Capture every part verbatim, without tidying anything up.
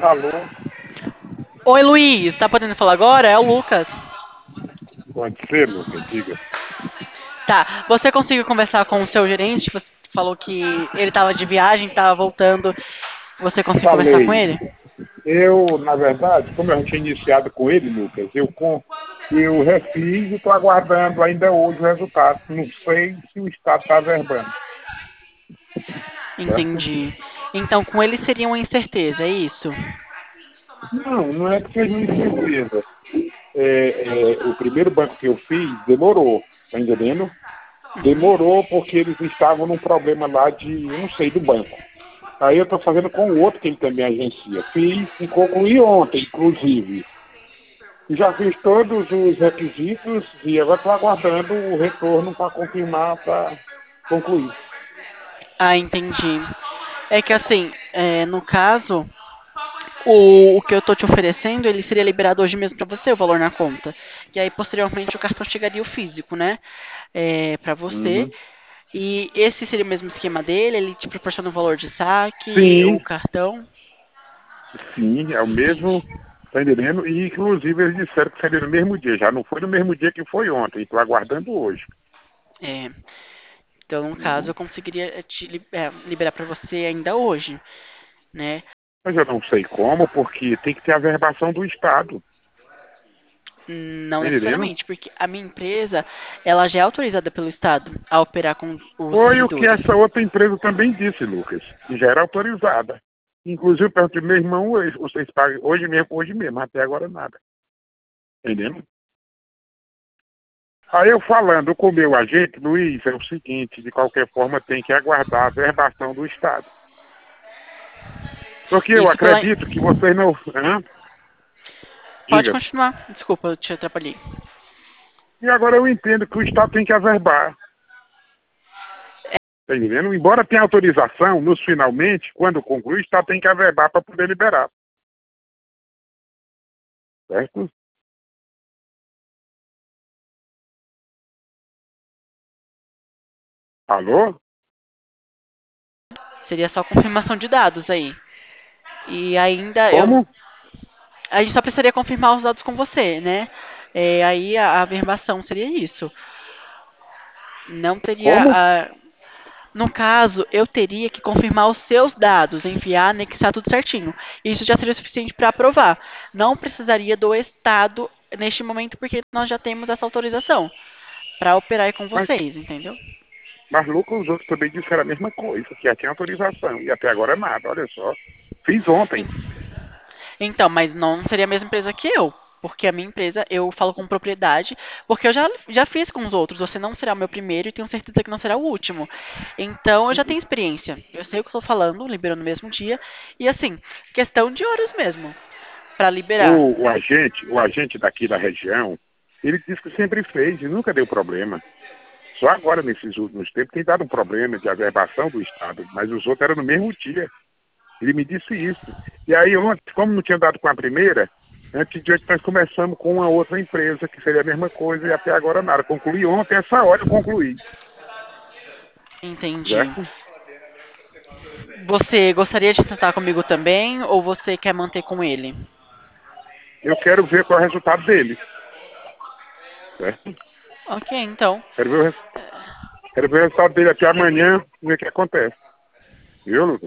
Alô, Oi, Luiz, tá podendo falar agora? É o Lucas. pode ser, Lucas, diga. Tá, você conseguiu conversar com o seu gerente? Você falou que ele tava de viagem, tava voltando. Você conseguiu conversar com Falei, ele? eu, na verdade, como eu já tinha iniciado com ele, Lucas, eu, com, eu refiz e estou aguardando ainda hoje o resultado. Não sei se o Estado está averbando, certo? Entendi. Então, com ele seria uma incerteza, é isso? Não, não é que seja uma incerteza. É, é, o primeiro banco que eu fiz demorou, tá entendendo? Uhum. Demorou porque eles estavam num problema lá de, eu não sei, do banco. Aí eu estou fazendo com o outro que ele também agencia. Fiz e concluí ontem, inclusive. E já fiz todos os requisitos e agora estou aguardando o retorno para confirmar, para concluir. Ah, entendi. É que assim, é, no caso, o, o que eu tô te oferecendo, ele seria liberado hoje mesmo pra você, o valor na conta. E aí, posteriormente, o cartão chegaria o físico, né? É, para você. Uhum. E esse seria o mesmo esquema dele? Ele te proporciona o valor de saque, o Sim, cartão? sim, é o mesmo, tá entendendo? E inclusive eles disseram que seria no mesmo dia, já não foi no mesmo dia que foi ontem, estou aguardando hoje. É. Então, no caso, Uhum. eu conseguiria te li- é, liberar para você ainda hoje, né? Mas eu não sei como, porque tem que ter a verbação do Estado, Não tá entendendo? necessariamente, porque a minha empresa, ela já é autorizada pelo Estado a operar com os Foi o que servidores. essa outra empresa também disse, Lucas, que já era autorizada. Inclusive, eu perguntei, meu irmão, vocês pagam hoje mesmo, hoje mesmo, até agora nada. Entendendo? Aí eu falando com o meu agente, Luiz, é o seguinte, de qualquer forma tem que aguardar a verbação do Estado. Porque eu Isso pela. acredito que vocês não... Hã? Pode Diga. continuar. Desculpa, eu te atrapalhei. E agora eu entendo que o Estado tem que averbar. Tá entendendo? Embora tenha autorização, nos finalmente, quando concluir, o Estado tem que averbar para poder liberar. Certo? Alô? Seria só confirmação de dados aí. E ainda eu. Como? A gente só precisaria confirmar os dados com você, né? É, aí a, a verbação seria isso. Não teria Como? a. No caso, eu teria que confirmar os seus dados, enviar, anexar tudo certinho. Isso já seria suficiente para aprovar. Não precisaria do Estado neste momento, porque nós já temos essa autorização para operar aí com Mas, vocês, entendeu? mas Lucas, os outros também disseram a mesma coisa, que já tinha autorização. E até agora nada, olha só. Fiz ontem. Então, mas não seria a mesma empresa que eu. Porque a minha empresa, eu falo com propriedade, porque eu já, já fiz com os outros. Você não será o meu primeiro e tenho certeza que não será o último. Então, eu já tenho experiência. Eu sei o que estou falando, liberou no mesmo dia. E assim, questão de horas mesmo, para liberar. O, o agente, o agente daqui da região, ele disse que sempre fez e nunca deu problema. Só agora, nesses últimos tempos, tem dado um problema de averbação do Estado, mas os outros eram no mesmo dia. Ele me disse isso. E aí, ontem, como não tinha dado com a primeira, antes de hoje nós começamos com uma outra empresa, que seria a mesma coisa, e até agora nada. Concluí ontem, essa hora eu concluí. Entendi. Certo? Você gostaria de tratar comigo também ou você quer manter com ele? Eu quero ver qual é o resultado dele. Certo? Ok, então. Quero ver o, res- quero ver o resultado dele até amanhã, ver o que acontece. Viu, Lucas?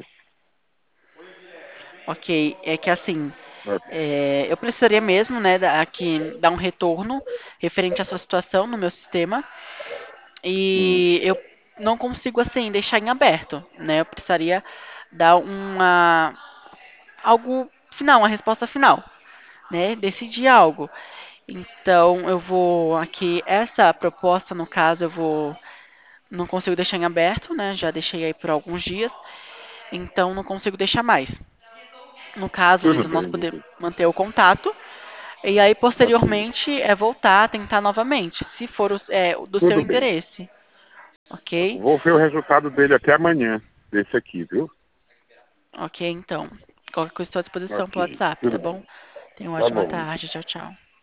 Ok, é que assim, é, eu precisaria mesmo, né, da- aqui dar um retorno referente à sua situação no meu sistema Hum. e eu não consigo assim deixar em aberto, né? Eu precisaria dar uma algo final, uma resposta final, né? Decidir algo. Então eu vou aqui essa proposta no caso eu vou não consigo deixar em aberto, né? Já deixei aí por alguns dias, então não consigo deixar mais. No caso, Tudo Luísa, nós bem, podemos Lucas. manter o contato e aí Ok. posteriormente é voltar a tentar novamente, se for o- é, do seu Tudo bem. interesse, ok? Vou ver o resultado dele até amanhã, desse aqui, viu? Ok, então. Qualquer coisa estou à disposição pelo Ok. WhatsApp, tá Tudo bom? bem. Tenha uma Tá ótima bom. tarde. Tchau, tchau.